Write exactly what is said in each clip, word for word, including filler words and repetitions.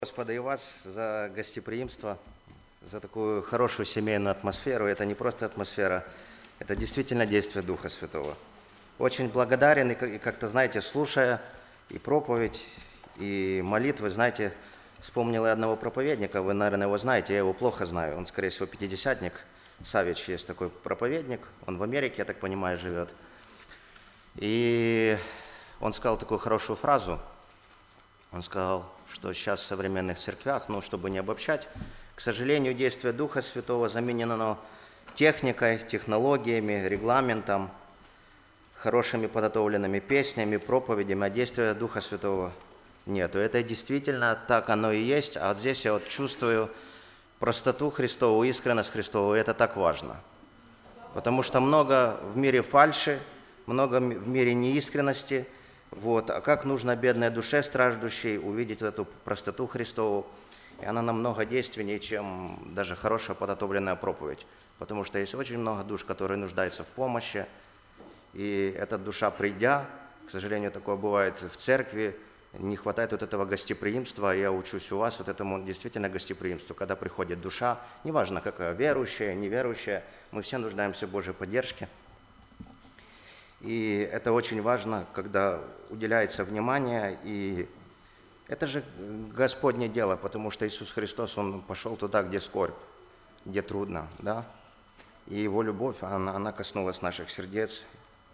Господа, и вас за гостеприимство, за такую хорошую семейную атмосферу. Это не просто атмосфера, это действительно действие Духа Святого. Очень благодарен, и как-то, знаете, слушая и проповедь, и молитвы, знаете, вспомнил я одного проповедника, вы, наверное, его знаете, я его плохо знаю, он, скорее всего, пятидесятник, Савич есть такой проповедник, он в Америке, я так понимаю, живет. И он сказал такую хорошую фразу, он сказал, что сейчас в современных церквях, ну, чтобы не обобщать, к сожалению, действие Духа Святого заменено техникой, технологиями, регламентом, хорошими подготовленными песнями, проповедями, а действия Духа Святого нету. Это действительно так оно и есть, а вот здесь я вот чувствую простоту Христову, искренность Христову, и это так важно. Потому что много в мире фальши, много в мире неискренности. Вот. А как нужно бедной душе страждущей увидеть эту простоту Христову, и она намного действеннее, чем даже хорошая подготовленная проповедь. Потому что есть очень много душ, которые нуждаются в помощи, и эта душа, придя, к сожалению, такое бывает в церкви, не хватает вот этого гостеприимства, я учусь у вас вот этому действительно гостеприимству, когда приходит душа, неважно, какая, верующая, неверующая, мы все нуждаемся в Божьей поддержке. И это очень важно, когда уделяется внимание, и это же Господне дело, потому что Иисус Христос, Он пошел туда, где скорбь, где трудно, да, и Его любовь, она, она коснулась наших сердец,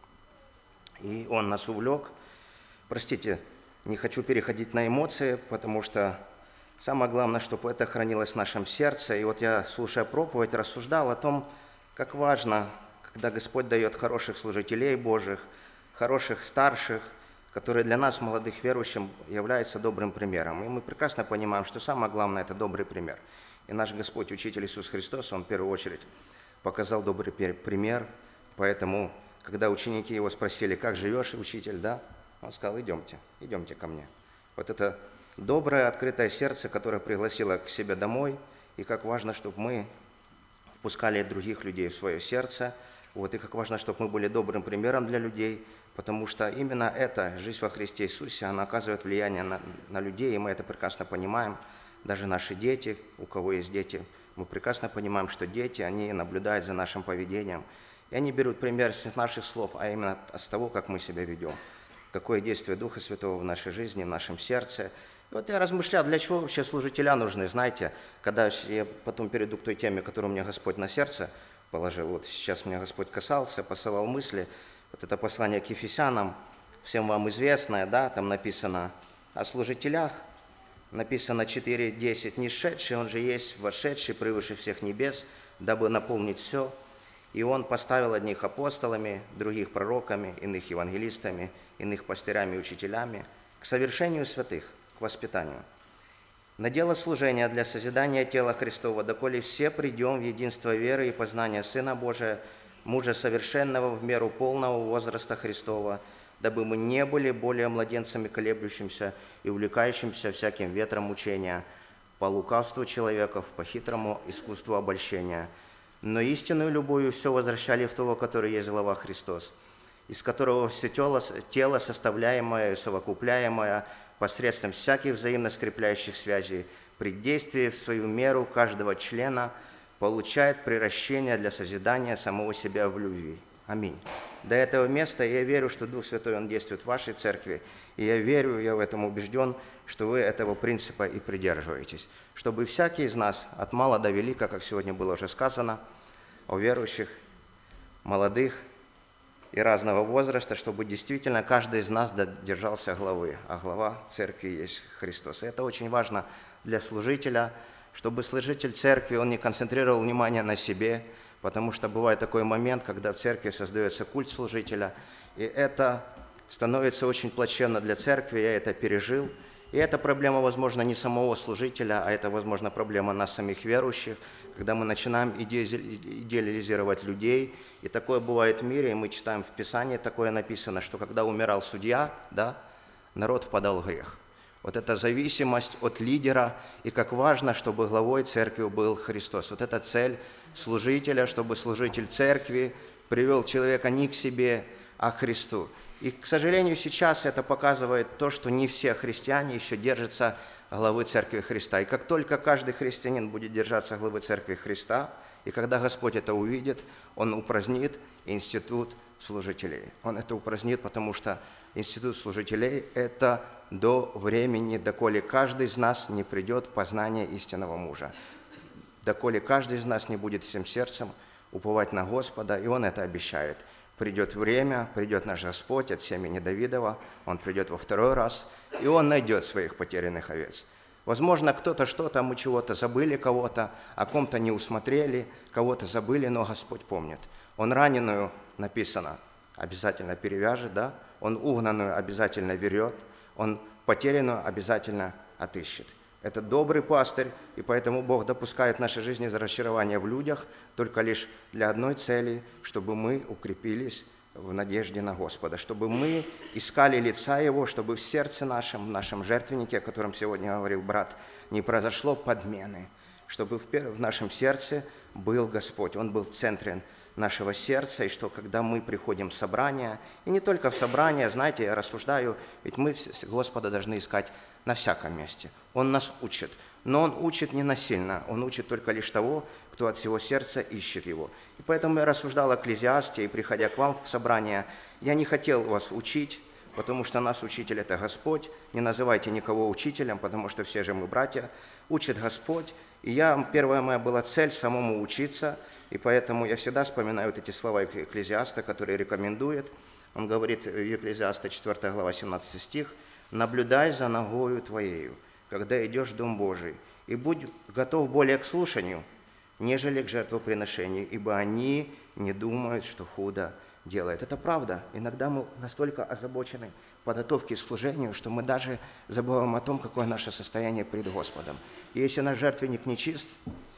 и Он нас увлек. Простите, не хочу переходить на эмоции, потому что самое главное, чтобы это хранилось в нашем сердце, и вот я, слушая проповедь, рассуждал о том, как важно, когда Господь дает хороших служителей Божьих, хороших старших, которые для нас, молодых верующих, являются добрым примером. И мы прекрасно понимаем, что самое главное – это добрый пример. И наш Господь, Учитель Иисус Христос, Он в первую очередь показал добрый пример. Поэтому, когда ученики Его спросили, как живешь, Учитель, да? Он сказал, идемте, идемте ко мне. Вот это доброе, открытое сердце, которое пригласило к себе домой, и как важно, чтобы мы впускали других людей в свое сердце. Вот, и как важно, чтобы мы были добрым примером для людей, потому что именно эта жизнь во Христе Иисусе, она оказывает влияние на, на людей, и мы это прекрасно понимаем. Даже наши дети, у кого есть дети, мы прекрасно понимаем, что дети, они наблюдают за нашим поведением, и они берут пример с наших слов, а именно с того, как мы себя ведем, какое действие Духа Святого в нашей жизни, в нашем сердце. И вот я размышлял, для чего вообще служителя нужны, знаете, когда я потом перейду к той теме, которую мне Господь на сердце положил. Вот сейчас меня Господь касался, посылал мысли. Вот это послание к Ефесянам, всем вам известное, да, там написано о служителях, написано четыре десять, «Не шедший, он же есть вошедший превыше всех небес, дабы наполнить все. И он поставил одних апостолами, других пророками, иных евангелистами, иных пастырями и учителями, к совершению святых, к воспитанию, на дело служения для созидания тела Христова, доколе все придем в единство веры и познания Сына Божия, мужа совершенного в меру полного возраста Христова, дабы мы не были более младенцами, колеблющимся и увлекающимся всяким ветром учения, по лукавству человеков, по хитрому искусству обольщения, но истинную любовью все возвращали в того, который есть глава Христос, из которого все тело, тело составляемое и совокупляемое посредством всяких взаимно скрепляющих связей, при действии в свою меру каждого члена получает приращение для созидания самого себя в любви. Аминь. До этого места я верю, что Дух Святой, Он действует в вашей церкви, и я верю, я в этом убежден, что вы этого принципа и придерживаетесь. Чтобы всякий из нас, от мала до велика, как сегодня было уже сказано, о верующих, молодых, и разного возраста, чтобы действительно каждый из нас держался главы, а глава церкви есть Христос. И это очень важно для служителя, чтобы служитель церкви, он не концентрировал внимание на себе, потому что бывает такой момент, когда в церкви создается культ служителя, и это становится очень плачевно для церкви, я это пережил. И это проблема, возможно, не самого служителя, а это, возможно, проблема нас самих верующих, когда мы начинаем идеализировать людей. И такое бывает в мире, и мы читаем в Писании, такое написано, что когда умирал судья, да, народ впадал в грех. Вот эта зависимость от лидера, и как важно, чтобы главой церкви был Христос. Вот эта цель служителя, чтобы служитель церкви привел человека не к себе, а к Христу. И, к сожалению, сейчас это показывает то, что не все христиане еще держатся главы Церкви Христа. И как только каждый христианин будет держаться главы Церкви Христа, и когда Господь это увидит, Он упразднит институт служителей. Он это упразднит, потому что институт служителей – это до времени, доколе каждый из нас не придет в познание истинного мужа, доколе каждый из нас не будет всем сердцем уповать на Господа, и Он это обещает. Придет время, придет наш Господь от семени Давидова, Он придет во второй раз, и Он найдет своих потерянных овец. Возможно, кто-то что-то, мы чего-то забыли кого-то, о ком-то не усмотрели, кого-то забыли, но Господь помнит. Он раненую, написано, обязательно перевяжет, да? Он угнанную обязательно верет, Он потерянную обязательно отыщет. Это добрый пастырь, и поэтому Бог допускает в нашей жизни разочарования в людях только лишь для одной цели, чтобы мы укрепились в надежде на Господа, чтобы мы искали лица Его, чтобы в сердце нашем, в нашем жертвеннике, о котором сегодня говорил брат, не произошло подмены, чтобы в нашем сердце был Господь, Он был в центре нашего сердца, и что когда мы приходим в собрание, и не только в собрание, знаете, я рассуждаю, ведь мы Господа должны искать на всяком месте. Он нас учит, но Он учит не насильно, Он учит только лишь того, кто от всего сердца ищет Его. И поэтому я рассуждал о Экклезиасте, и приходя к вам в собрание, я не хотел вас учить, потому что нас учитель – это Господь. Не называйте никого учителем, потому что все же мы братья. Учит Господь. И я, первая моя была цель – самому учиться, и поэтому я всегда вспоминаю вот эти слова Экклезиаста, которые рекомендует. Он говорит в Екклезиаста четвёртая глава, семнадцатый стих: «Наблюдай за ногою твоею, когда идешь в Дом Божий, и будь готов более к слушанию, нежели к жертвоприношению, ибо они не думают, что худо делает». Это правда. Иногда мы настолько озабочены подготовке к служению, что мы даже забываем о том, какое наше состояние пред Господом. И если наш жертвенник нечист,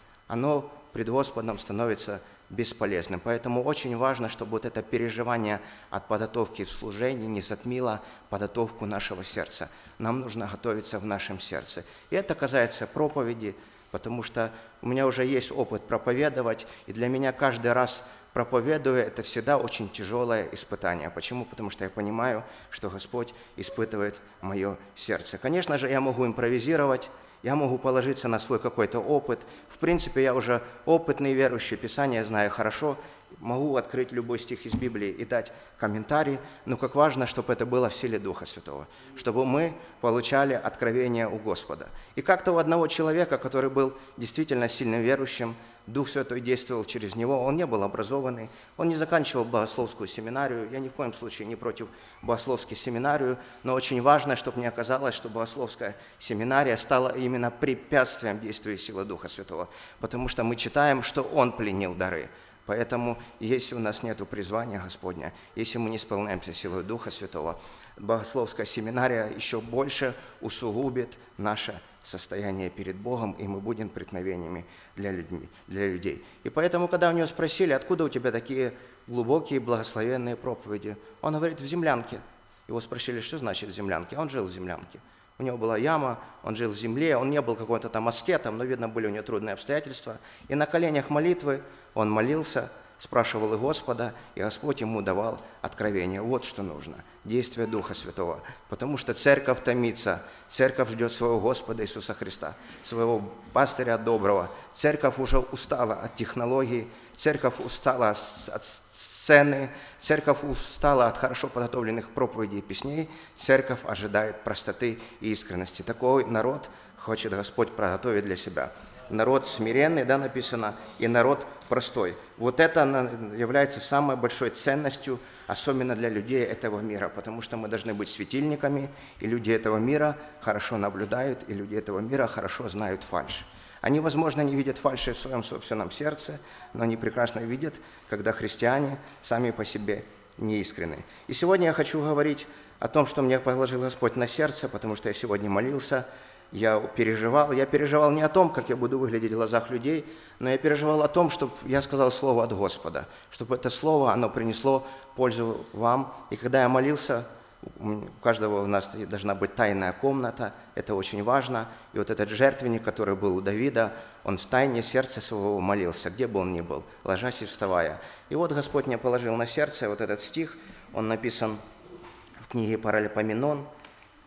оно пред Господом становится бесполезным. Поэтому очень важно, чтобы вот это переживание от подготовки в служении не затмило подготовку нашего сердца. Нам нужно готовиться в нашем сердце. И это касается проповеди, потому что у меня уже есть опыт проповедовать, и для меня каждый раз проповедуя, это всегда очень тяжелое испытание. Почему? Потому что я понимаю, что Господь испытывает мое сердце. Конечно же, я могу импровизировать, я могу положиться на свой какой-то опыт. В принципе, я уже опытный верующий, Писание знаю хорошо, могу открыть любой стих из Библии и дать комментарий, но как важно, чтобы это было в силе Духа Святого, чтобы мы получали откровение у Господа. И как-то у одного человека, который был действительно сильным верующим, Дух Святой действовал через него, он не был образованный, он не заканчивал богословскую семинарию, я ни в коем случае не против богословской семинарии, но очень важно, чтобы не оказалось, что богословская семинария стала именно препятствием действия силы Духа Святого, потому что мы читаем, что он пленил дары. Поэтому, если у нас нет призвания Господня, если мы не исполняемся силой Духа Святого, богословская семинария еще больше усугубит наше состояние перед Богом, и мы будем преткновениями для, людьми, для людей. И поэтому, когда у него спросили, откуда у тебя такие глубокие, благословенные проповеди, он говорит, в землянке. Его спросили, что значит в землянке? Он жил в землянке. У него была яма, он жил в земле, он не был какой-то там аскетом, но, видно, были у него трудные обстоятельства. И на коленях молитвы он молился, спрашивал и Господа, и Господь ему давал откровение. Вот что нужно – действие Духа Святого. Потому что церковь томится, церковь ждет своего Господа Иисуса Христа, своего пастыря доброго. Церковь уже устала от технологий, церковь устала от сцены, церковь устала от хорошо подготовленных проповедей и песней, церковь ожидает простоты и искренности. Такой народ хочет Господь приготовить для себя. Народ смиренный, да, написано, и народ простой. Вот это является самой большой ценностью, особенно для людей этого мира, потому что мы должны быть светильниками, и люди этого мира хорошо наблюдают, и люди этого мира хорошо знают фальшь. Они, возможно, не видят фальши в своем собственном сердце, но они прекрасно видят, когда христиане сами по себе неискренны. И сегодня я хочу говорить о том, что мне положил Господь на сердце, потому что я сегодня молился, я переживал. Я переживал не о том, как я буду выглядеть в глазах людей, но я переживал о том, чтобы я сказал слово от Господа, чтобы это слово, оно принесло пользу вам. И когда я молился, у каждого у нас должна быть тайная комната, это очень важно. И вот этот жертвенник, который был у Давида, он в тайне сердца своего молился, где бы он ни был, ложась и вставая. И вот Господь мне положил на сердце вот этот стих, он написан в книге Паралипоменон,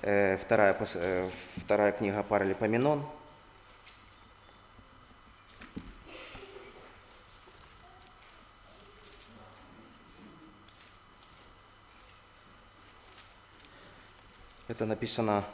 э, вторая, э, вторая книга Паралипоменон. Это написано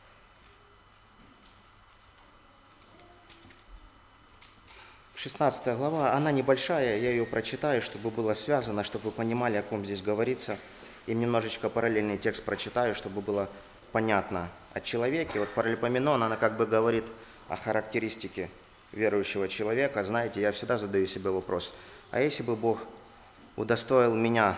шестнадцатая глава, она небольшая, я ее прочитаю, чтобы было связано, чтобы вы понимали, о ком здесь говорится. И немножечко параллельный текст прочитаю, чтобы было понятно о человеке. Вот Паралипоменон, она как бы говорит о характеристике верующего человека. Знаете, я всегда задаю себе вопрос, а если бы Бог удостоил меня,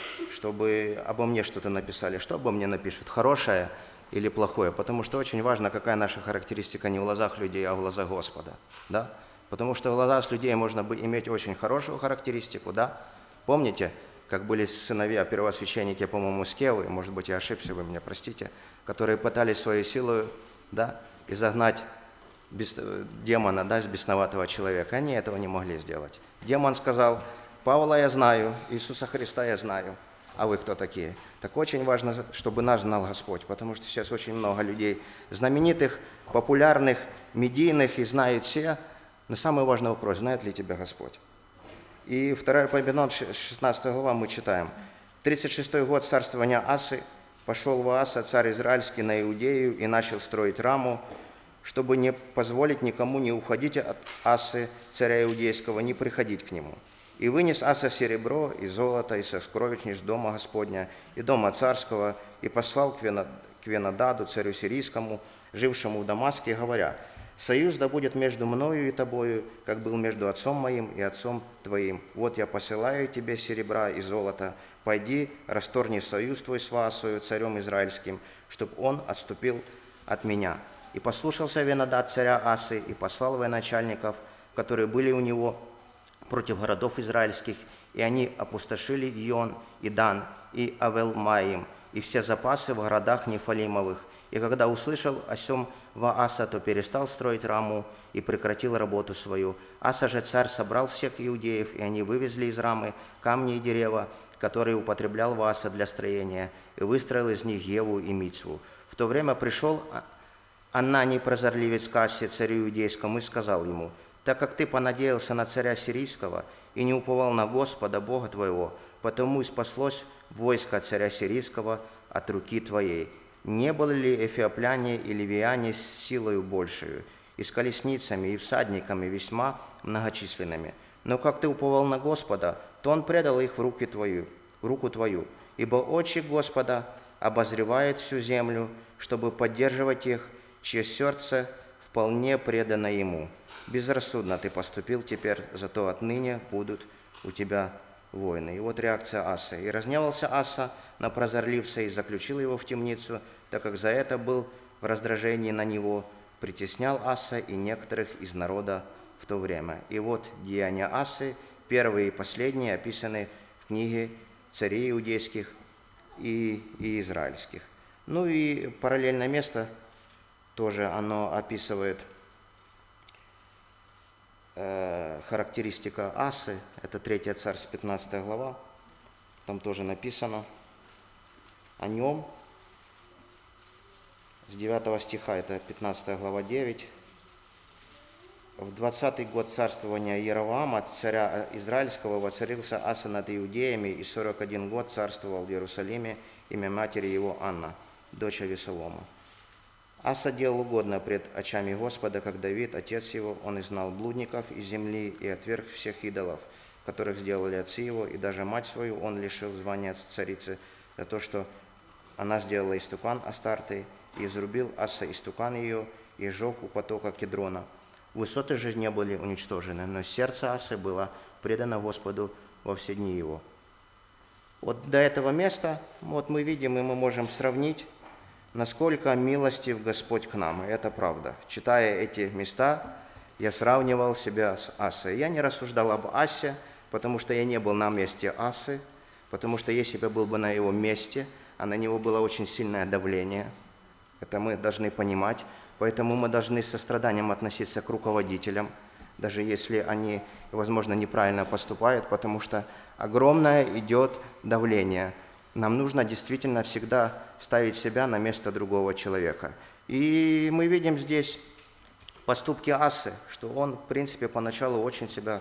чтобы обо мне что-то написали, что обо мне напишут, хорошее или плохое? Потому что очень важно, какая наша характеристика не в глазах людей, а в глазах Господа, да? Потому что в глазах людей можно иметь очень хорошую характеристику, да? Помните, как были сыновья первосвященники, по-моему, Скевы, может быть, я ошибся, вы меня простите, которые пытались своей силой, да, изогнать бес... демона, да, с бесноватого человека. Они этого не могли сделать. Демон сказал: Павла я знаю, Иисуса Христа я знаю, а вы кто такие? Так очень важно, чтобы нас знал Господь, потому что сейчас очень много людей знаменитых, популярных, медийных, и знают все. Но самый важный вопрос: знает ли тебя Господь? И вторая Паралипоменон, шестнадцатая глава, мы читаем. В тридцать шестой год царствования Асы пошел Вааса, царь израильский, на Иудею и начал строить Раму, чтобы не позволить никому не уходить от Асы, царя Иудейского, не приходить к нему. И вынес Аса серебро и золото, и сокровищниц дома Господня, и дома царского, и послал к Венодаду, царю сирийскому, жившему в Дамаске, говоря: «Союз да будет между мною и тобою, как был между отцом моим и отцом твоим. Вот я посылаю тебе серебра и золото. Пойди, расторгни союз твой с Ваасою, царем израильским, чтобы он отступил от меня». И послушался Венодад царя Асы, и послал военачальников, которые были у него, против городов израильских, и они опустошили Ион, и Дан, и Авел-Маим, и все запасы в городах Нефалимовых. И когда услышал о сем Вааса, то перестал строить Раму и прекратил работу свою. Аса же царь собрал всех иудеев, и они вывезли из Рамы камни и дерева, которые употреблял Вааса для строения, и выстроил из них Еву и Мицву. В то время пришел Ананий, прозорливец к Асе, царю иудейскому, и сказал ему: «Так как ты понадеялся на царя сирийского и не уповал на Господа, Бога твоего, потому и спаслось войско царя сирийского от руки твоей. Не были ли эфиопляне и ливияне с силою большую, и с колесницами, и всадниками весьма многочисленными? Но как ты уповал на Господа, то Он предал их в руки твою, в руку твою. Ибо очи Господа обозревает всю землю, чтобы поддерживать их, чье сердце вполне предано Ему. Безрассудно ты поступил теперь, зато отныне будут у тебя воины». И вот реакция Асы. «И разневался Аса на прозорливца и заключил его в темницу, так как за это был в раздражении на него, притеснял Аса и некоторых из народа в то время». И вот деяния Асы, первые и последние, описаны в книге царей иудейских и, и израильских. Ну и параллельное место тоже оно описывает э, характеристика Асы. Это третье царство, пятнадцатая глава. Там тоже написано о нем. С девятого стиха, это пятнадцатая глава, девять. В двадцатый год царствования Иеровоама, царя Израильского, воцарился Аса над иудеями, и сорок один год царствовал в Иерусалиме, имя матери его Анна, дочь Авесолома. Аса делал угодно пред очами Господа, как Давид, отец его. Он изгнал блудников из земли и отверг всех идолов, которых сделали отцы его, и даже мать свою он лишил звания царицы за то, что она сделала истукан Астарты, и изрубил Аса истукан ее, и сжег у потока Кедрона. Высоты же не были уничтожены, но сердце Асы было предано Господу во все дни его. Вот до этого места вот мы видим, и мы можем сравнить, насколько милостив Господь к нам. И это правда. Читая эти места, я сравнивал себя с Асой. Я не рассуждал об Асе, потому что я не был на месте Асы, потому что если бы я был бы на его месте, а на него было очень сильное давление, это мы должны понимать. Поэтому мы должны с состраданием относиться к руководителям, даже если они, возможно, неправильно поступают, потому что огромное идет давление. нам нужно действительно всегда ставить себя на место другого человека. И мы видим здесь поступки Асы, что он, в принципе, поначалу очень себя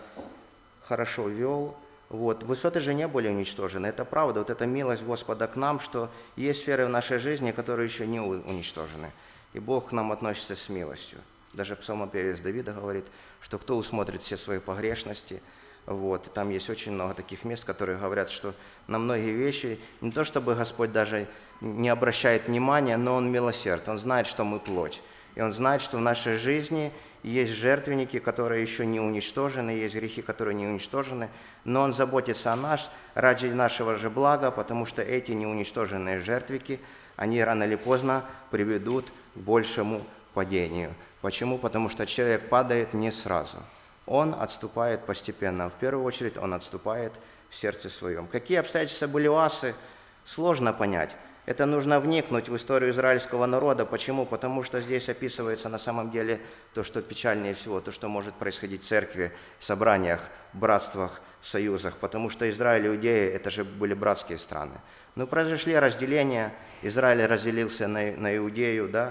хорошо вел. Вот. Высоты же не были уничтожены, это правда. Вот эта милость Господа к нам, что есть сферы в нашей жизни, которые еще не уничтожены. И Бог к нам относится с милостью. Даже псалмопевец Давида говорит, что кто усмотрит все свои погрешности. Вот. И там есть очень много таких мест, которые говорят, что на многие вещи, не то чтобы Господь даже не обращает внимания, но Он милосерд, Он знает, что мы плоть. И Он знает, что в нашей жизни есть жертвенники, которые еще не уничтожены, есть грехи, которые не уничтожены, но Он заботится о нас ради нашего же блага, потому что эти неуничтоженные жертвики, они рано или поздно приведут к большему падению. Почему? Потому что человек падает не сразу. Он отступает постепенно. В первую очередь он отступает в сердце своем. Какие обстоятельства были у Асы, сложно понять. Это нужно вникнуть в историю израильского народа. Почему? Потому что здесь описывается на самом деле то, что печальнее всего, то, что может происходить в церкви, в собраниях, братствах, союзах. Потому что Израиль и Иудея – это же были братские страны. Но произошли разделения, Израиль разделился на, на Иудею, да,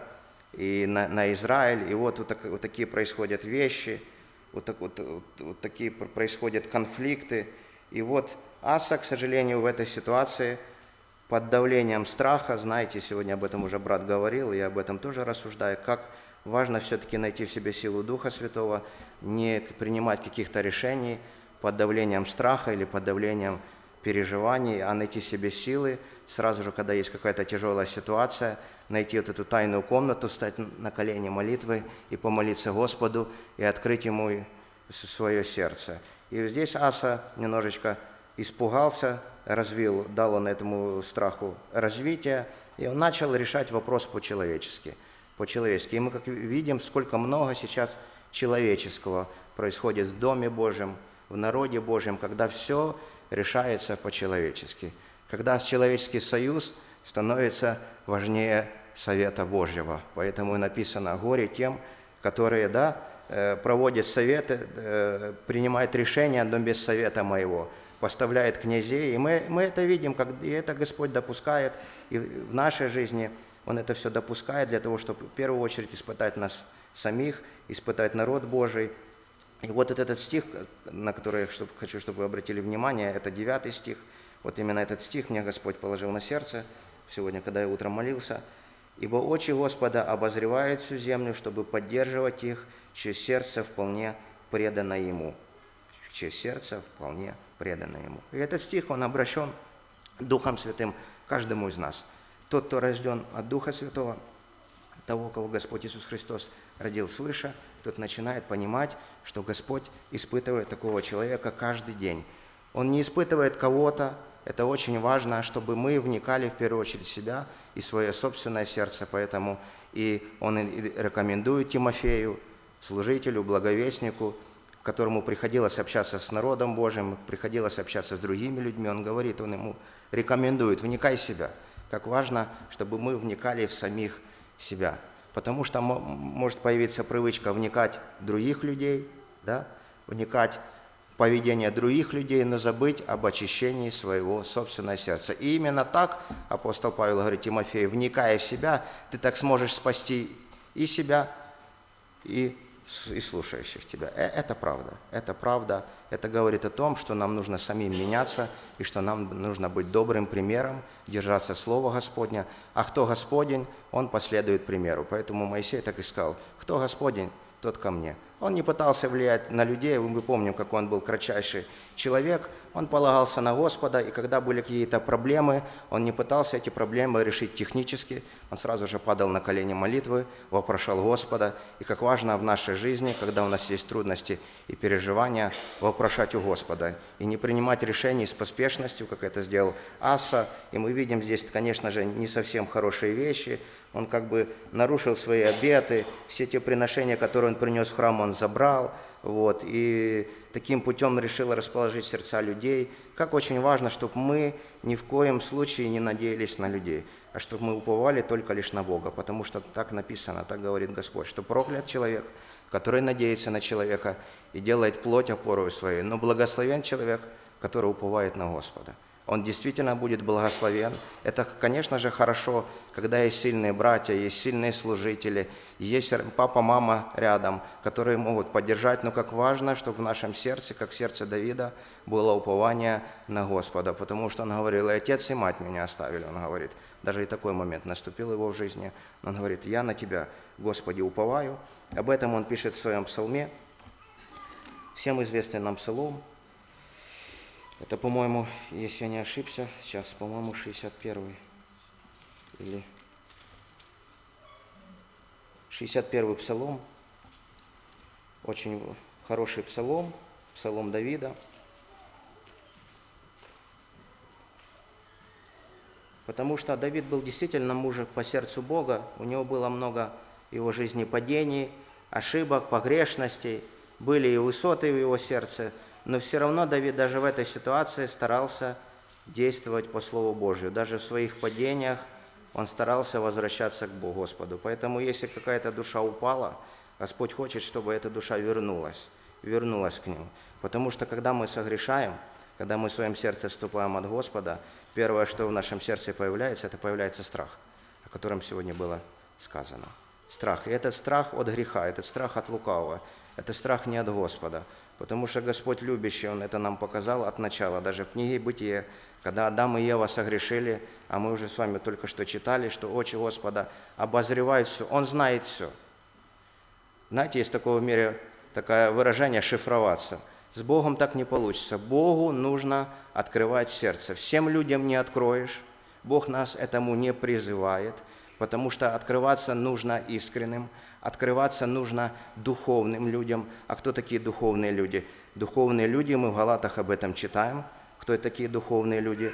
и на, на Израиль. И вот, вот, так, вот такие происходят вещи, вот, так, вот, вот, вот такие происходят конфликты. И вот Аса, к сожалению, в этой ситуации – под давлением страха, знаете, сегодня об этом уже брат говорил, и я об этом тоже рассуждаю, как важно все-таки найти в себе силу Духа Святого, не принимать каких-то решений под давлением страха или под давлением переживаний, а найти в себе силы, сразу же, когда есть какая-то тяжелая ситуация, найти вот эту тайную комнату, встать на колени молитвы и помолиться Господу, и открыть Ему свое сердце. И здесь Аса немножечко испугался, развил, дал он этому страху развитие, и он начал решать вопрос по-человечески. По-человечески. И мы как видим, сколько много сейчас человеческого происходит в Доме Божьем, в народе Божьем, когда все решается по-человечески. Когда человеческий союз становится важнее совета Божьего. Поэтому и написано: «Горе тем, которые, да, проводят советы, принимают решения, но без совета моего». Поставляет князей, и мы, мы это видим, как, и это Господь допускает, и в нашей жизни Он это все допускает для того, чтобы в первую очередь испытать нас самих, испытать народ Божий. И вот этот стих, на который я хочу, чтобы вы обратили внимание, это девятый стих. Вот именно этот стих мне Господь положил на сердце сегодня, когда я утром молился. «Ибо очи Господа обозревают всю землю, чтобы поддерживать их, чье сердце вполне предано Ему». Чье сердце вполне предано Ему. И этот стих, он обращен Духом Святым каждому из нас. Тот, кто рожден от Духа Святого, того, кого Господь Иисус Христос родил свыше, тот начинает понимать, что Господь испытывает такого человека каждый день. Он не испытывает кого-то. Это очень важно, чтобы мы вникали в первую очередь в себя и свое собственное сердце. Поэтому и он рекомендует Тимофею, служителю, благовестнику, которому приходилось общаться с народом Божьим, приходилось общаться с другими людьми, он говорит, он ему рекомендует: вникай в себя. Как важно, чтобы мы вникали в самих себя. Потому что может появиться привычка вникать в других людей, да? Вникать в поведение других людей, но забыть об очищении своего собственного сердца. И именно так апостол Павел говорит Тимофею: вникая в себя, ты так сможешь спасти и себя, и и слушающих тебя. Это правда. Это правда. Это говорит о том, что нам нужно самим меняться, и что нам нужно быть добрым примером, держаться Слова Господня. А кто Господень, он последует примеру. Поэтому Моисей так и сказал: кто Господень, тот ко мне. Он не пытался влиять на людей. Мы помним, как он был кратчайший человек. Он полагался на Господа, и когда были какие-то проблемы, он не пытался эти проблемы решить технически. Он сразу же падал на колени молитвы, вопрошал Господа. И как важно в нашей жизни, когда у нас есть трудности и переживания, вопрошать у Господа. И не принимать решений с поспешностью, как это сделал Аса. И мы видим здесь, конечно же, не совсем хорошие вещи. Он как бы нарушил свои обеты, все те приношения, которые он принес в храм, он забрал, вот, и таким путем решил расположить сердца людей. Как очень важно, чтобы мы ни в коем случае не надеялись на людей, а чтобы мы уповали только лишь на Бога, потому что так написано, так говорит Господь, что проклят человек, который надеется на человека и делает плоть опорою своей, но благословен человек, который уповает на Господа. он действительно будет благословен. Это, конечно же, хорошо, когда есть сильные братья, есть сильные служители, есть папа, мама рядом, которые могут поддержать. Но как важно, чтобы в нашем сердце, как в сердце Давида, было упование на Господа. Потому что он говорил: и отец, и мать меня оставили. Он говорит, даже и такой момент наступил его в жизни. Он говорит: я на тебя, Господи, уповаю. Об этом он пишет в своем псалме. Всем известный нам псалом. Это, по-моему, если я не ошибся, сейчас, по-моему, шестьдесят первый или шестьдесят первый псалом. Очень хороший псалом, псалом Давида. Потому что Давид был действительно мужем по сердцу Бога. У него было много в его жизни падений, ошибок, погрешностей. Были и высоты в его сердце. Но все равно Давид даже в этой ситуации старался действовать по Слову Божию. Даже в своих падениях он старался возвращаться к Богу, Господу. Поэтому если какая-то душа упала, Господь хочет, чтобы эта душа вернулась, вернулась к Нему. Потому что когда мы согрешаем, когда мы в своем сердце отступаем от Господа, первое, что в нашем сердце появляется, это появляется страх, о котором сегодня было сказано. Страх. И этот страх от греха, этот страх от лукавого, это страх не от Господа. Потому что Господь любящий, Он это нам показал от начала. Даже в книге «Бытие», когда Адам и Ева согрешили, а мы уже с вами только что читали, что очи Господа обозревают все, Он знает все. Знаете, есть такое в мире такое выражение «шифроваться». С Богом так не получится. Богу нужно открывать сердце. Всем людям не откроешь. Бог нас этому не призывает, потому что открываться нужно искренним. Открываться нужно духовным людям. А кто такие духовные люди? Духовные люди, мы в Галатах об этом читаем. Кто такие духовные люди?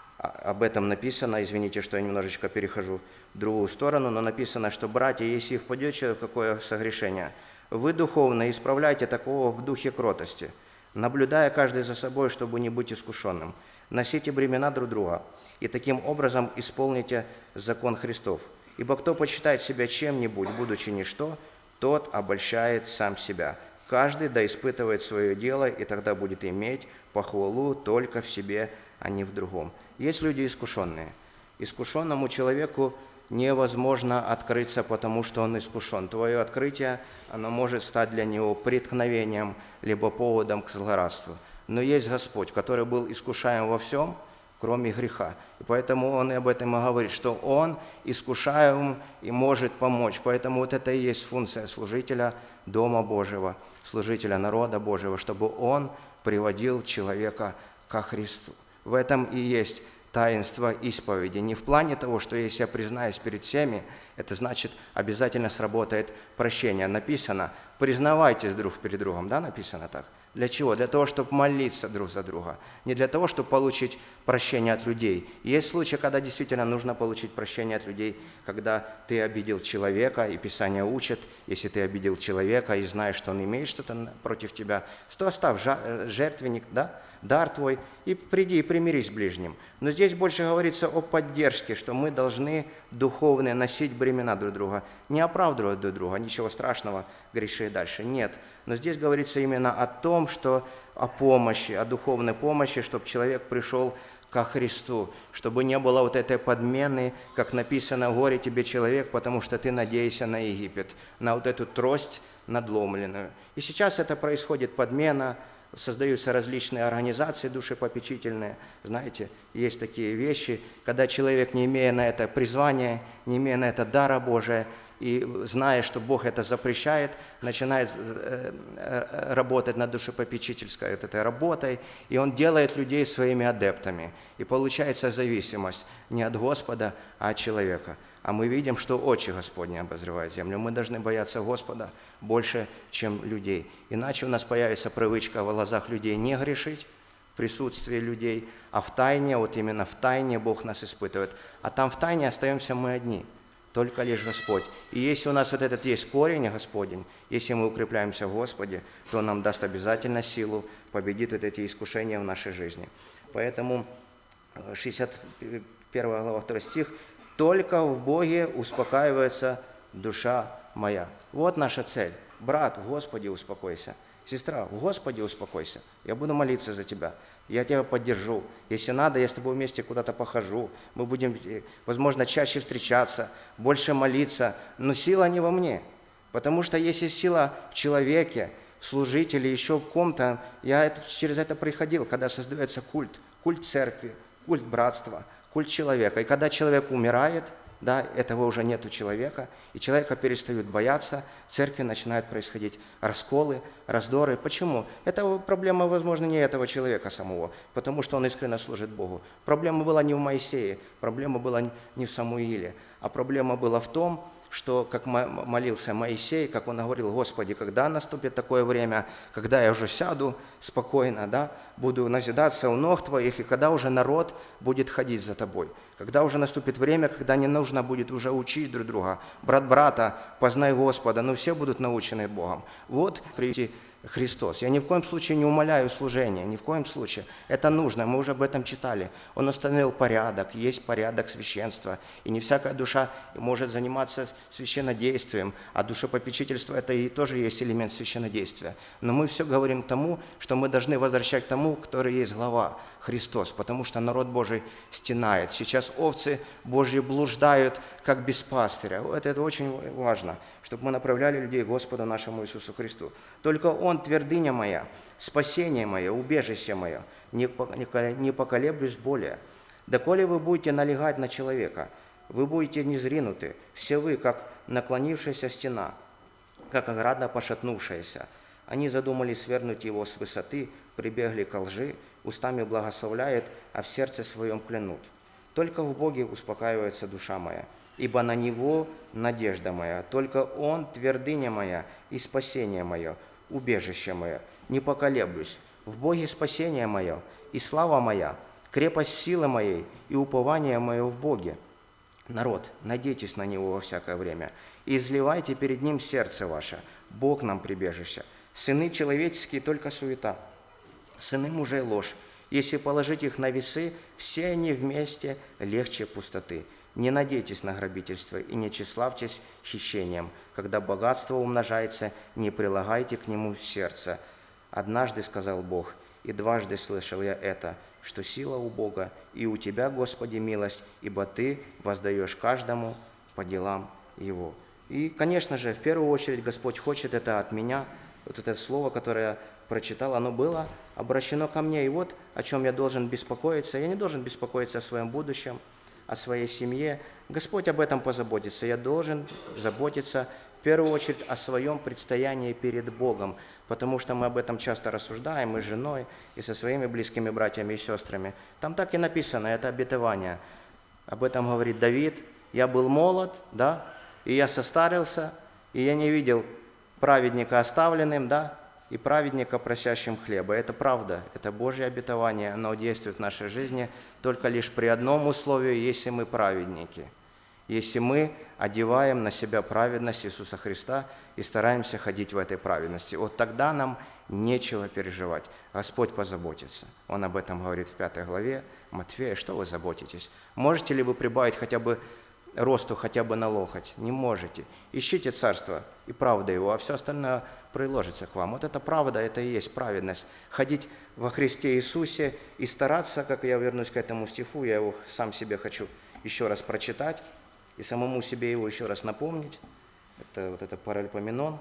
Об этом написано, извините, что я немножечко перехожу в другую сторону, но написано, что, братья, если впадет человек в какое согрешение, вы духовно исправляйте такого в духе кротости, наблюдая каждый за собой, чтобы не быть искушенным. Носите бремена друг друга, и таким образом исполните закон Христов. Ибо кто почитает себя чем-нибудь, будучи ничто, тот обольщает сам себя. Каждый да испытывает свое дело, и тогда будет иметь похвалу только в себе, а не в другом. Есть люди искушенные. Искушенному человеку невозможно открыться, потому что он искушен. Твое открытие, оно может стать для него преткновением, либо поводом к злорадству. Но есть Господь, который был искушаем во всем, кроме греха. И поэтому Он и об этом и говорит, что Он искушаем и может помочь. Поэтому вот это и есть функция служителя Дома Божьего, служителя народа Божьего, чтобы он приводил человека ко Христу. В этом и есть таинство исповеди. Не в плане того, что если я признаюсь перед всеми, это значит обязательно сработает прощение. Написано, признавайтесь друг перед другом, да, написано так? Для чего? Для того, чтобы молиться друг за друга. Не для того, чтобы получить прощение от людей. Есть случаи, когда действительно нужно получить прощение от людей, когда ты обидел человека, и Писание учит, если ты обидел человека и знаешь, что он имеет что-то против тебя, то оставь жертвенник, да, дар твой, и приди и примирись с ближним. Но здесь больше говорится о поддержке, что мы должны духовно носить бремена друг друга, не оправдывать друг друга, ничего страшного, греши дальше. Нет. Но здесь говорится именно о том, что о помощи, о духовной помощи, чтобы человек пришел ко Христу, чтобы не было вот этой подмены, как написано, горе тебе, человек, потому что ты надеешься на Египет, на вот эту трость надломленную. И сейчас это происходит подмена, создаются различные организации душепопечительные. Знаете, есть такие вещи, когда человек, не имея на это призвания, не имея на это дара Божия, и зная, что Бог это запрещает, начинает работать над душепопечительской вот этой работой, и он делает людей своими адептами. И получается зависимость не от Господа, а от человека. А мы видим, что очи Господни обозревают землю. Мы должны бояться Господа больше, чем людей. Иначе у нас появится привычка в глазах людей не грешить, в присутствии людей, а в тайне, вот именно в тайне Бог нас испытывает. А там в тайне остаемся мы одни. Только лишь Господь. И если у нас вот этот есть корень Господень, если мы укрепляемся в Господе, то Он нам даст обязательно силу, победит вот эти искушения в нашей жизни. Поэтому шестьдесят первая глава, второй стих. «Только в Боге успокаивается душа моя». Вот наша цель. Брат, в Господе успокойся. Сестра, в Господе успокойся. Я буду молиться за тебя. я тебя поддержу. Если надо, я с тобой вместе куда-то похожу. Мы будем, возможно, чаще встречаться, больше молиться. Но сила не во мне. Потому что если сила в человеке, в служителе, еще в ком-то, я это, через это проходил, когда создается культ. Культ церкви, культ братства, культ человека. И когда человек умирает, да, этого уже нет у человека, и человека перестают бояться, в церкви начинают происходить расколы, раздоры. Почему? Это проблема, возможно, не этого человека самого, потому что он искренне служит Богу. Проблема была не в Моисее, проблема была не в Самуиле, а проблема была в том, что, как молился Моисей, как он говорил: Господи, когда наступит такое время, когда я уже сяду спокойно, да, буду назидаться у ног Твоих, и когда уже народ будет ходить за Тобой, когда уже наступит время, когда не нужно будет уже учить друг друга, брат брата, познай Господа, но все будут научены Богом. Вот прийти Христос. Я ни в коем случае не умаляю служение, ни в коем случае. Это нужно, мы уже об этом читали. Он установил порядок, есть порядок священства. И не всякая душа может заниматься священнодействием, а душепопечительство – это и тоже есть элемент священнодействия. Но мы все говорим тому, что мы должны возвращать к тому, который есть глава, Христос, потому что народ Божий стенает. Сейчас овцы Божьи блуждают, как без пастыря. Это, это очень важно, чтобы мы направляли людей к Господу нашему Иисусу Христу. Только Он твердыня моя, спасение мое, убежище мое, не поколеблюсь более. Доколе вы будете налегать на человека, вы будете незринуты, все вы, как наклонившаяся стена, как ограда пошатнувшаяся. Они задумали свергнуть его с высоты, прибегли ко лжи, устами благословляют, а в сердце своем клянут. Только в Боге успокаивается душа моя, ибо на Него надежда моя. Только Он твердыня моя и спасение мое, убежище мое. Не поколеблюсь. В Боге спасение мое и слава моя, крепость силы моей и упование мое в Боге. Народ, надейтесь на Него во всякое время и изливайте перед Ним сердце ваше. Бог нам прибежище. Сыны человеческие только суета, сыны мужей ложь. Если положить их на весы, все они вместе легче пустоты. Не надейтесь на грабительство и не тщеславьтесь хищением. Когда богатство умножается, не прилагайте к нему сердце. Однажды сказал Бог, и дважды слышал я это, что сила у Бога, и у Тебя, Господи, милость, ибо Ты воздаешь каждому по делам его. И, конечно же, в первую очередь Господь хочет это от меня. Вот это слово, которое я прочитал, оно было обращено ко мне. И вот о чем я должен беспокоиться. Я не должен беспокоиться о своем будущем, о своей семье. Господь об этом позаботится. Я должен заботиться в первую очередь о своем предстоянии перед Богом, потому что мы об этом часто рассуждаем и с женой, и со своими близкими братьями и сестрами. Там так и написано, это обетование. Об этом говорит Давид. Я был молод, да, и я состарился, и я не видел праведника оставленным, да, и праведника просящим хлеба. Это правда, это Божье обетование, оно действует в нашей жизни только лишь при одном условии, если мы праведники, если мы одеваем на себя праведность Иисуса Христа и стараемся ходить в этой праведности. Вот тогда нам нечего переживать. Господь позаботится. Он об этом говорит в пятой главе Матфея. Что вы заботитесь? Можете ли вы прибавить хотя бы росту хотя бы на локоть? Не можете. Ищите царство и правда его, а все остальное приложится к вам. Вот это правда, это и есть праведность. Ходить во Христе Иисусе и стараться, как я вернусь к этому стиху, я его сам себе хочу еще раз прочитать и самому себе его еще раз напомнить. Это вот это Паральпоменон.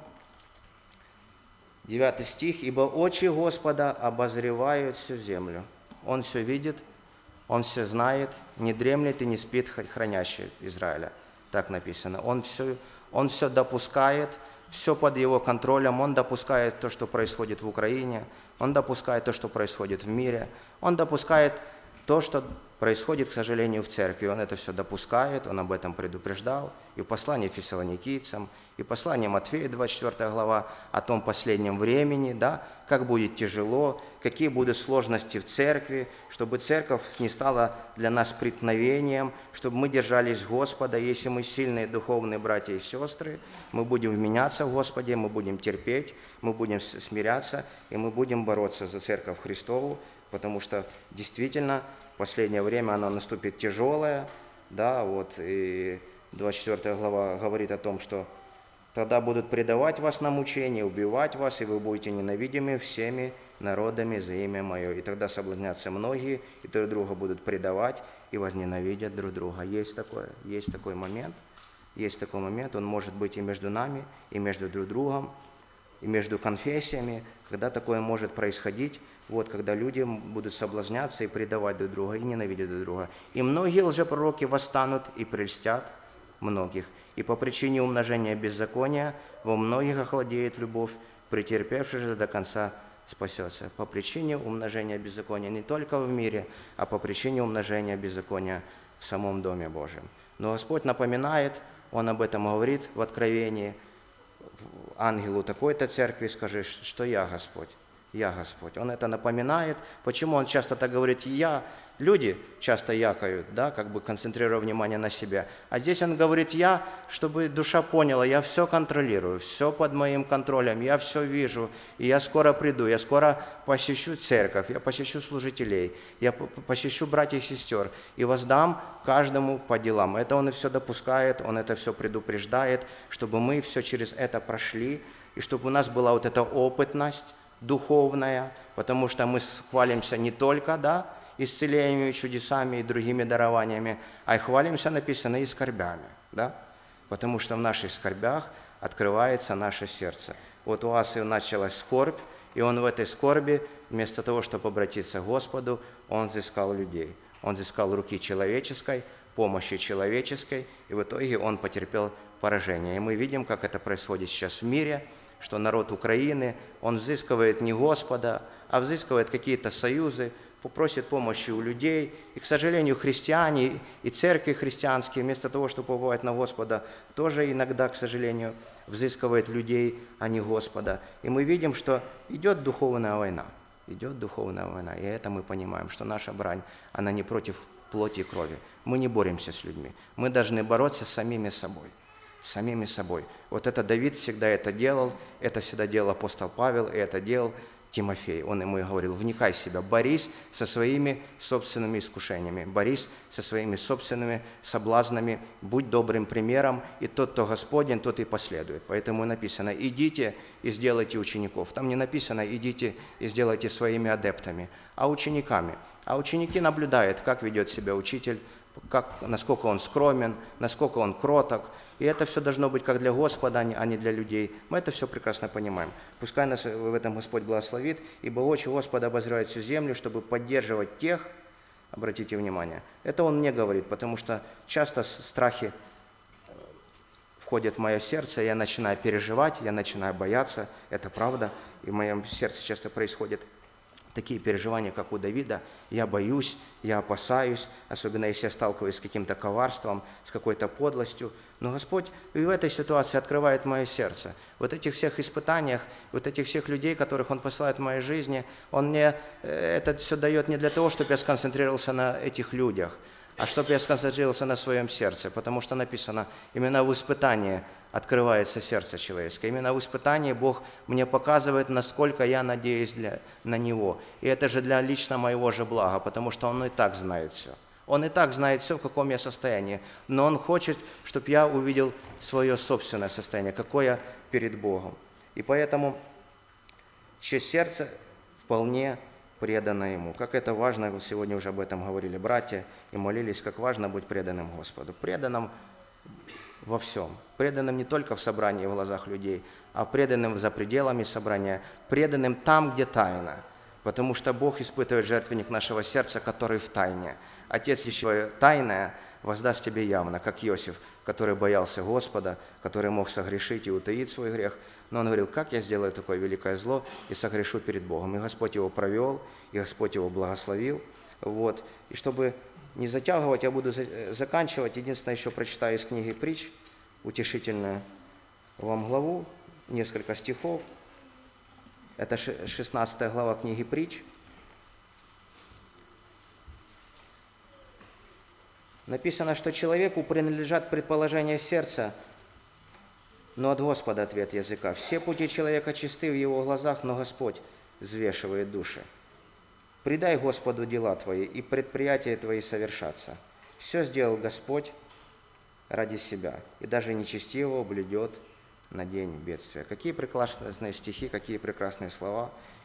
Девятый стих. «Ибо очи Господа обозревают всю землю. Он все видит, Он все знает, не дремлет и не спит хранящий Израиля». Так написано. Он все, он все допускает, все под Его контролем. Он допускает то, что происходит в Украине. Он допускает то, что происходит в мире. Он допускает то, что происходит, к сожалению, в церкви. Он это все допускает, он об этом предупреждал. И в послании Фессалоникийцам, и в послании Матфея, двадцать четвёртая глава, о том последнем времени, да, как будет тяжело, какие будут сложности в церкви, чтобы церковь не стала для нас преткновением, чтобы мы держались Господа. Если мы сильные духовные братья и сестры, мы будем вменяться в Господе, мы будем терпеть, мы будем смиряться, и мы будем бороться за церковь Христову, потому что действительно в последнее время оно наступит тяжелое, да, вот, и двадцать четвёртая глава говорит о том, что тогда будут предавать вас на мучение, убивать вас, и вы будете ненавидимы всеми народами за имя Мое. И тогда соблазнятся многие, и друг друга будут предавать, и возненавидят друг друга». Есть такое, есть такой момент, есть такой момент, он может быть и между нами, и между друг другом, и между конфессиями, когда такое может происходить, вот, когда люди будут соблазняться и предавать друг друга, и ненавидеть друг друга. И многие лжепророки восстанут и прельстят многих. И по причине умножения беззакония во многих охладеет любовь, претерпевший же до конца спасется. По причине умножения беззакония не только в мире, а по причине умножения беззакония в самом Доме Божьем. Но Господь напоминает, Он об этом говорит в Откровении, ангелу такой-то церкви скажи, что я Господь. Я Господь. Он это напоминает. Почему он часто так говорит «я»? Люди часто якают, да, как бы концентрируя внимание на себя. А здесь он говорит «я», чтобы душа поняла, я все контролирую, все под моим контролем, я все вижу, и я скоро приду, я скоро посещу церковь, я посещу служителей, я посещу братьев и сестер, и воздам каждому по делам. Это он и все допускает, он это все предупреждает, чтобы мы все через это прошли, и чтобы у нас была вот эта опытность духовная, потому что мы хвалимся не только, да, исцелениями, чудесами и другими дарованиями, а и хвалимся, написано, и скорбями, да, потому что в наших скорбях открывается наше сердце. Вот у Асы началась скорбь, и он в этой скорби, вместо того, чтобы обратиться к Господу, он взыскал людей, он взыскал руки человеческой, помощи человеческой, и в итоге он потерпел поражение. И мы видим, как это происходит сейчас в мире, что народ Украины, он взыскивает не Господа, а взыскивает какие-то союзы, просит помощи у людей. И, к сожалению, христиане и церкви христианские, вместо того, чтобы уповать на Господа, тоже иногда, к сожалению, взыскивают людей, а не Господа. И мы видим, что идет духовная война. Идет духовная война. И это мы понимаем, что наша брань, она не против плоти и крови. Мы не боремся с людьми. Мы должны бороться с самими собой. С самими собой. Вот это Давид всегда это делал, это всегда делал апостол Павел, и это делал Тимофей. Он ему и говорил: вникай в себя, борись со своими собственными искушениями, борись со своими собственными соблазнами, будь добрым примером, и тот, кто Господень, тот и последует. Поэтому написано: идите и сделайте учеников. Там не написано: идите и сделайте своими адептами, а учениками. А ученики наблюдают, как ведет себя учитель, как, насколько он скромен, насколько он кроток. И это все должно быть как для Господа, а не для людей. Мы это все прекрасно понимаем. Пускай нас в этом Господь благословит, ибо очи Господа обозревают всю землю, чтобы поддерживать тех, обратите внимание, это Он мне говорит, потому что часто страхи входят в мое сердце, я начинаю переживать, я начинаю бояться, это правда, и в моем сердце часто происходит такие переживания, как у Давида. Я боюсь, я опасаюсь, особенно если я сталкиваюсь с каким-то коварством, с какой-то подлостью. Но Господь и в этой ситуации открывает мое сердце. Вот этих всех испытаниях, вот этих всех людей, которых Он посылает в моей жизни, Он мне это все дает не для того, чтобы я сконцентрировался на этих людях, а чтобы я сконцентрировался на своем сердце, потому что написано, именно в испытании открывается сердце человеческое. Именно в испытании Бог мне показывает, насколько я надеюсь для, на Него. И это же для лично моего же блага, потому что Он и так знает все. Он и так знает все, в каком я состоянии. Но Он хочет, чтобы я увидел свое собственное состояние, какое я перед Богом. И поэтому через сердце вполне предано Ему. Как это важно, вы сегодня уже об этом говорили, братья, и молились, как важно быть преданным Господу. Преданным во всем. Преданным не только в собрании в глазах людей, а преданным за пределами собрания, преданным там, где тайна. Потому что Бог испытывает жертвенник нашего сердца, который в тайне. Отец еще тайное воздаст тебе явно, как Иосиф, который боялся Господа, который мог согрешить и утаить свой грех. Но он говорил: как я сделаю такое великое зло и согрешу перед Богом. И Господь его провел, и Господь его благословил. Вот. И чтобы не затягивать, я буду заканчивать. Единственное, еще прочитаю из книги «Притч», утешительную вам главу, несколько стихов. Это шестнадцатая глава книги «Притч». Написано, что человеку принадлежат предположения сердца, но от Господа ответ языка. Все пути человека чисты в его глазах, но Господь взвешивает души. Предай Господу дела твои, и предприятия твои совершатся. Все сделал Господь ради себя, и даже нечестивого блюдет на день бедствия. Какие прекрасные стихи, какие прекрасные слова.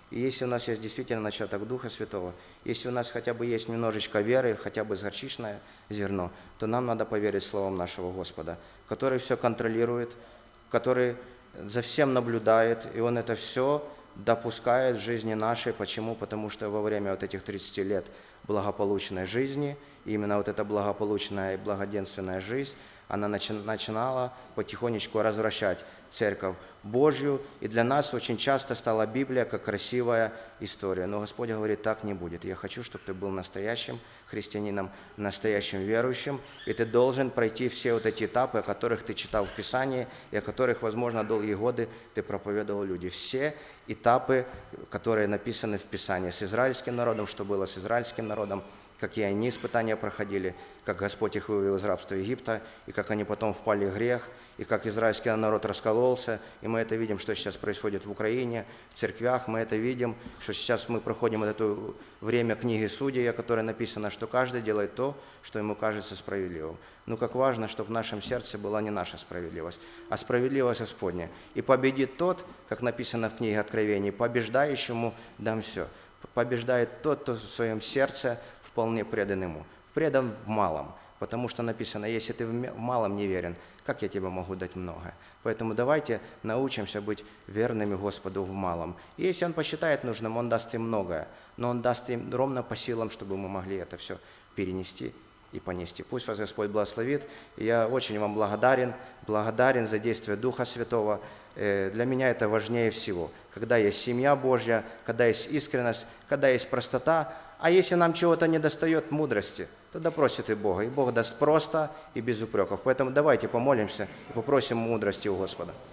И если у нас есть действительно начаток Духа Святого, если у нас хотя бы есть немножечко веры, хотя бы горчичное зерно, то нам надо поверить словам нашего Господа, который все контролирует, который за всем наблюдает, и Он это все допускает в жизни нашей. Почему? Потому что во время вот этих тридцати лет благополучной жизни, именно вот эта благополучная и благоденственная жизнь, она начинала потихонечку развращать Церковь Божью, и для нас очень часто стала Библия как красивая история. Но Господь говорит, так не будет. Я хочу, чтобы ты был настоящим христианином, настоящим верующим, и ты должен пройти все вот эти этапы, о которых ты читал в Писании, и о которых, возможно, долгие годы ты проповедовал людям. Все этапы, которые написаны в Писании. С израильским народом, что было с израильским народом, какие они испытания проходили, как Господь их вывел из рабства Египта, и как они потом впали в грех, и как израильский народ раскололся. И мы это видим, что сейчас происходит в Украине, в церквях. Мы это видим, что сейчас мы проходим вот это время книги Судей, о которой написано, что каждый делает то, что ему кажется справедливым. Ну, как важно, чтобы в нашем сердце была не наша справедливость, а справедливость Господня. И победит тот, как написано в книге Откровений, побеждающему дам все. Побеждает тот, кто в своем сердце вполне предан Ему. Предан в малом, потому что написано, если ты в малом не верен, как я тебе могу дать многое? Поэтому давайте научимся быть верными Господу в малом. И если Он посчитает нужным, Он даст им многое, но Он даст им ровно по силам, чтобы мы могли это все перенести и понести. Пусть вас Господь благословит. И я очень вам благодарен, благодарен за действие Духа Святого. Для меня это важнее всего. Когда есть семья Божья, когда есть искренность, когда есть простота. А если нам чего-то не достает мудрости, тогда просит и Бога. И Бог даст просто и без упреков. Поэтому давайте помолимся и попросим мудрости у Господа.